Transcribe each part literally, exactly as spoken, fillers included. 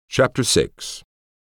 Chapter six.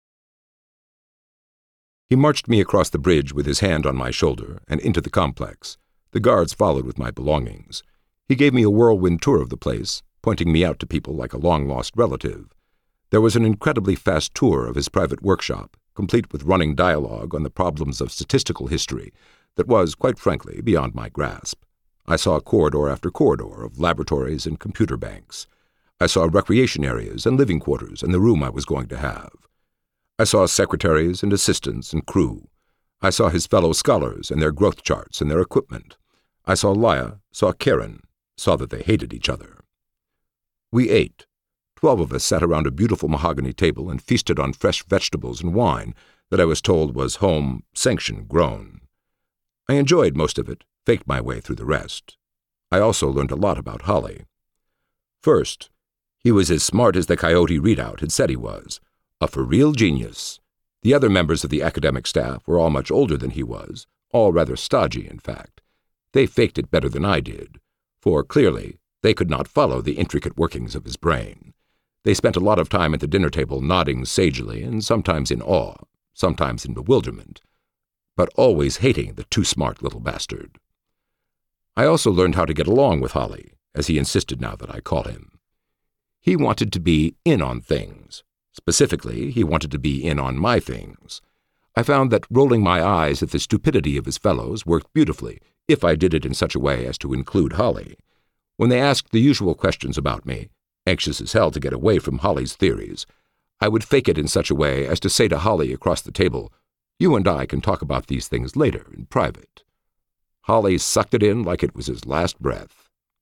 He marched me across the bridge with his hand on my shoulder and into the complex. The guards followed with my belongings. He gave me a whirlwind tour of the place, pointing me out to people like a long-lost relative. There was an incredibly fast tour of his private workshop, complete with running dialogue on the problems of statistical history that was, quite frankly, beyond my grasp. I saw corridor after corridor of laboratories and computer banks. I saw recreation areas and living quarters and the room I was going to have. I saw secretaries and assistants and crew. I saw his fellow scholars and their growth charts and their equipment. I saw Laya, saw Karen, saw that they hated each other. We ate. Twelve of us sat around a beautiful mahogany table and feasted on fresh vegetables and wine that I was told was home sanction grown. I enjoyed most of it, faked my way through the rest. I also learned a lot about Holly. First, he was as smart as the Coyote readout had said he was, a for-real genius. The other members of the academic staff were all much older than he was, all rather stodgy, in fact. They faked it better than I did, for clearly they could not follow the intricate workings of his brain. They spent a lot of time at the dinner table nodding sagely and sometimes in awe, sometimes in bewilderment, but always hating the too-smart little bastard. I also learned how to get along with Holly, as he insisted now that I call him. He wanted to be in on things. Specifically, he wanted to be in on my things. I found that rolling my eyes at the stupidity of his fellows worked beautifully, if I did it in such a way as to include Holly. When they asked the usual questions about me, anxious as hell to get away from Holly's theories, I would fake it in such a way as to say to Holly across the table, "You and I can talk about these things later, in private." Holly sucked it in like it was his last breath.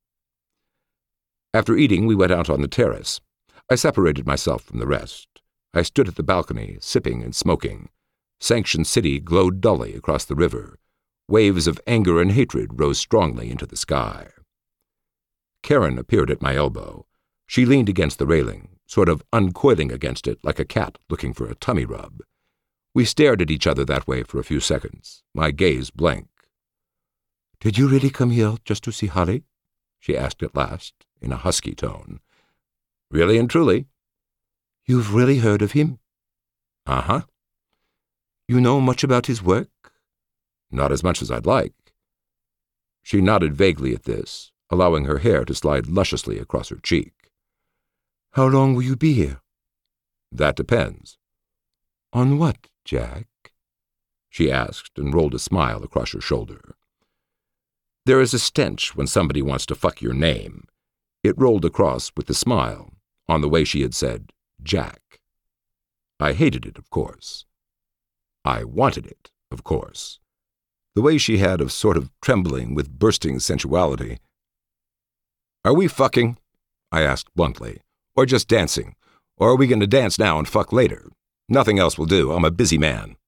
After eating, we went out on the terrace. I separated myself from the rest. I stood at the balcony, sipping and smoking. Sanction City glowed dully across the river. Waves of anger and hatred rose strongly into the sky. Karen appeared at my elbow. She leaned against the railing, sort of uncoiling against it like a cat looking for a tummy rub. We stared at each other that way for a few seconds, my gaze blank. "Did you really come here just to see Holly?" she asked at last, in a husky tone. "Really and truly." "You've really heard of him?" "Uh-huh." "You know much about his work?" "Not as much as I'd like." She nodded vaguely at this, allowing her hair to slide lusciously across her cheek. "How long will you be here?" "That depends." "On what, Jack?" she asked and rolled a smile across her shoulder. There is a stench when somebody wants to fuck your name. It rolled across with the smile, on the way she had said, Jack. I hated it, of course. I wanted it, of course. The way she had of sort of trembling with bursting sensuality. "Are we fucking?" I asked bluntly. "Or just dancing? Or are we going to dance now and fuck later? Nothing else will do. I'm a busy man."